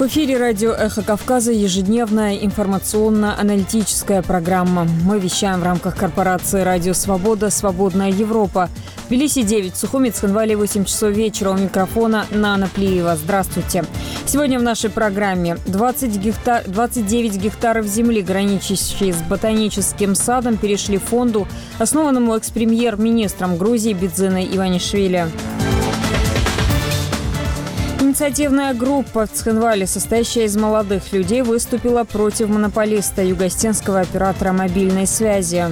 В эфире радио «Эхо Кавказа» ежедневная информационно-аналитическая программа. Мы вещаем в рамках корпорации «Радио Свобода. Свободная Европа». В Тбилиси 9, Сухуми, Цхинвале 8 часов вечера. У микрофона Нана Плиева. Здравствуйте. Сегодня в нашей программе 29 гектаров земли, граничащие с ботаническим садом, перешли фонду, основанному экс-премьер-министром Грузии Бидзиной Иванишвили. Инициативная группа в Цхинвале, состоящая из молодых людей, выступила против монополиста югостенского оператора мобильной связи.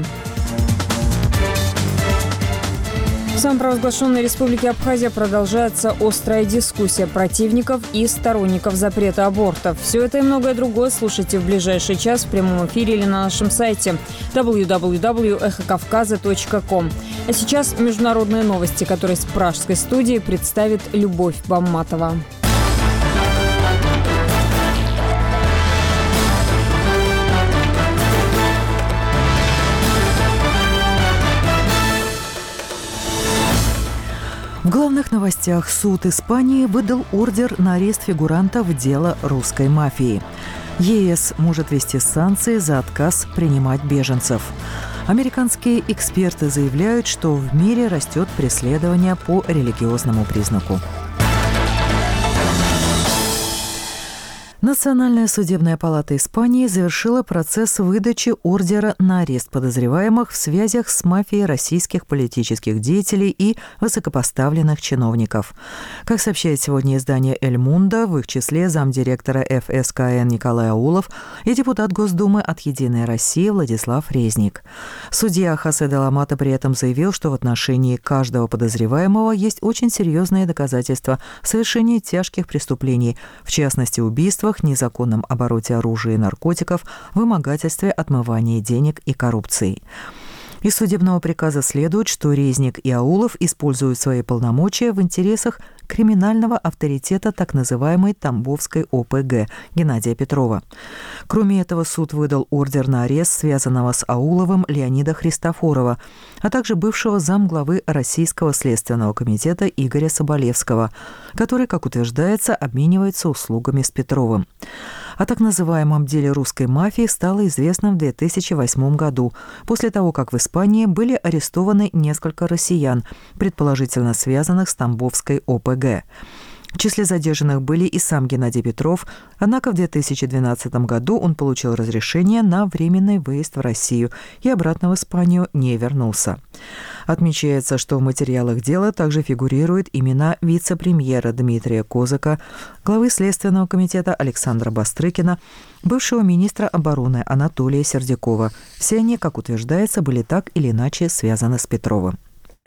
В самопровозглашенной республике Абхазия продолжается острая дискуссия противников и сторонников запрета абортов. Все это и многое другое слушайте в ближайший час в прямом эфире или на нашем сайте www.эхокавказа.ком. А сейчас международные новости, которые с пражской студии представит Любовь Бамматова. В главных новостях суд Испании выдал ордер на арест фигурантов дела русской мафии. ЕС может ввести санкции за отказ принимать беженцев. Американские эксперты заявляют, что в мире растет преследование по религиозному признаку. Национальная судебная палата Испании завершила процесс выдачи ордера на арест подозреваемых в связях с мафией российских политических деятелей и высокопоставленных чиновников. Как сообщает сегодня издание «Эль Мундо», в их числе замдиректора ФСКН Николай Аулов и депутат Госдумы от «Единой России» Владислав Резник. Судья Хосе де ла Мата при этом заявил, что в отношении каждого подозреваемого есть очень серьезные доказательства совершения тяжких преступлений, в частности убийства, незаконном обороте оружия и наркотиков, вымогательстве, отмывании денег и коррупции. Из судебного приказа следует, что Резник и Аулов используют свои полномочия в интересах криминального авторитета так называемой Тамбовской ОПГ Геннадия Петрова. Кроме этого, суд выдал ордер на арест связанного с Ауловым Леонида Христофорова, а также бывшего замглавы Российского следственного комитета Игоря Соболевского, который, как утверждается, обменивается услугами с Петровым. О так называемом деле русской мафии стало известно в 2008 году, после того, как в Испании были арестованы несколько россиян, предположительно связанных с Тамбовской ОПГ. В числе задержанных были и сам Геннадий Петров, однако в 2012 году он получил разрешение на временный выезд в Россию и обратно в Испанию не вернулся. Отмечается, что в материалах дела также фигурируют имена вице-премьера Дмитрия Козака, главы Следственного комитета Александра Бастрыкина, бывшего министра обороны Анатолия Сердюкова. Все они, как утверждается, были так или иначе связаны с Петровым.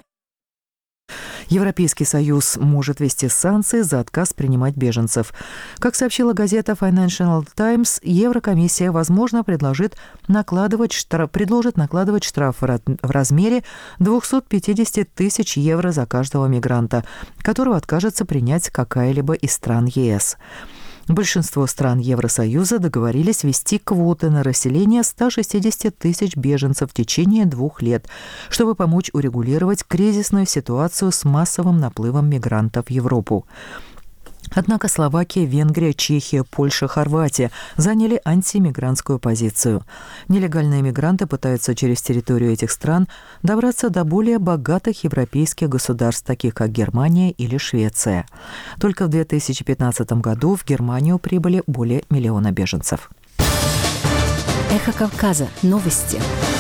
Европейский Союз может ввести санкции за отказ принимать беженцев. Как сообщила газета Financial Times, Еврокомиссия, возможно, предложит накладывать штраф в размере 250 тысяч евро за каждого мигранта, которого откажется принять какая-либо из стран ЕС. Большинство стран Евросоюза договорились ввести квоты на расселение 160 тысяч беженцев в течение 2 лет, чтобы помочь урегулировать кризисную ситуацию с массовым наплывом мигрантов в Европу. Однако Словакия, Венгрия, Чехия, Польша, Хорватия заняли антимигрантскую позицию. Нелегальные мигранты пытаются через территорию этих стран добраться до более богатых европейских государств, таких как Германия или Швеция. Только в 2015 году в Германию прибыли более 1 миллиона беженцев. Эхо Кавказа. Новости.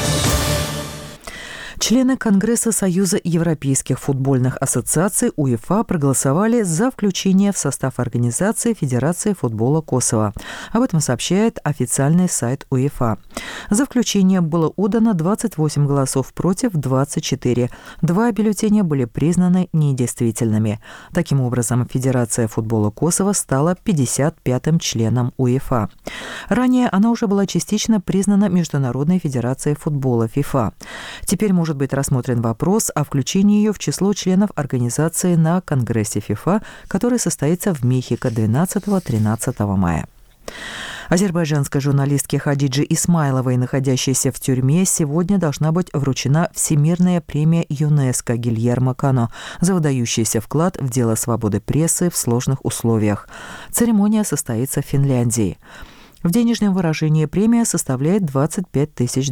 Члены Конгресса Союза Европейских футбольных ассоциаций УЕФА проголосовали за включение в состав организации Федерации футбола Косово. Об этом сообщает официальный сайт УЕФА. За включение было отдано 28 голосов против 24. 2 бюллетеня были признаны недействительными. Таким образом, Федерация футбола Косово стала 55-м членом УЕФА. Ранее она уже была частично признана Международной федерацией футбола ФИФА. Теперь может быть рассмотрен вопрос о включении ее в число членов организации на Конгрессе ФИФА, который состоится в Мехико 12-13 мая. Азербайджанской журналистке Хадидже Исмайловой, находящейся в тюрьме, сегодня должна быть вручена Всемирная премия ЮНЕСКО Гильермо Кано за выдающийся вклад в дело свободы прессы в сложных условиях. Церемония состоится в Финляндии. В денежном выражении премия составляет $25 тысяч.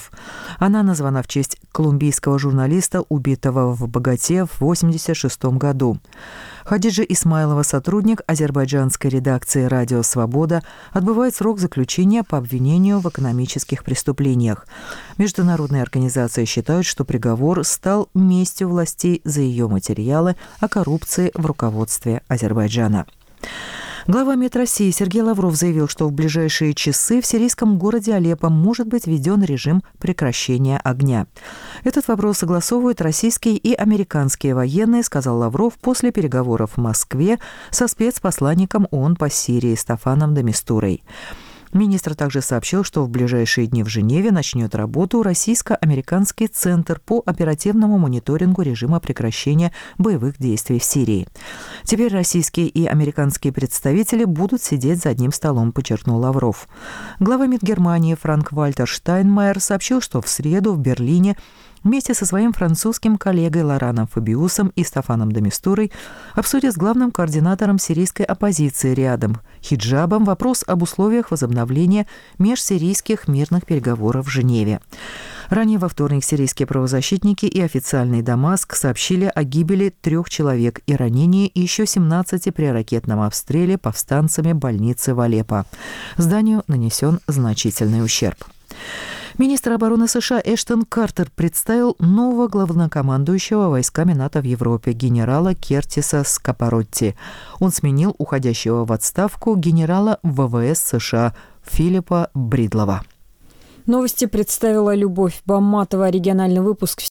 Она названа в честь колумбийского журналиста, убитого в Боготе в 1986 году. Хадиджа Исмайлова, сотрудник азербайджанской редакции «Радио Свобода», отбывает срок заключения по обвинению в экономических преступлениях. Международные организации считают, что приговор стал местью властей за ее материалы о коррупции в руководстве Азербайджана. Глава МИД России Сергей Лавров заявил, что в ближайшие часы в сирийском городе Алеппо может быть введен режим прекращения огня. Этот вопрос согласовывают российские и американские военные, сказал Лавров после переговоров в Москве со спецпосланником ООН по Сирии Стафаном де Мистурой. Министр также сообщил, что в ближайшие дни в Женеве начнет работу Российско-американский центр по оперативному мониторингу режима прекращения боевых действий в Сирии. Теперь российские и американские представители будут сидеть за одним столом, подчеркнул Лавров. Глава МИД Германии Франк-Вальтер Штайнмайер сообщил, что в среду в Берлине вместе со своим французским коллегой Лораном Фабиусом и Стафаном де Мистурой обсудят с главным координатором сирийской оппозиции Риадом Хиджабом вопрос об условиях возобновления межсирийских мирных переговоров в Женеве. Ранее во вторник сирийские правозащитники и официальный Дамаск сообщили о гибели 3 человек и ранении еще 17 при ракетном обстреле повстанцами больницы в Алеппо. Зданию нанесен значительный ущерб. Министр обороны США Эштон Картер представил нового главнокомандующего войсками НАТО в Европе генерала Кертиса Скапаротти. Он сменил уходящего в отставку генерала ВВС США Филиппа Бридлова. Новости представила Любовь Бамматова. Региональный выпуск в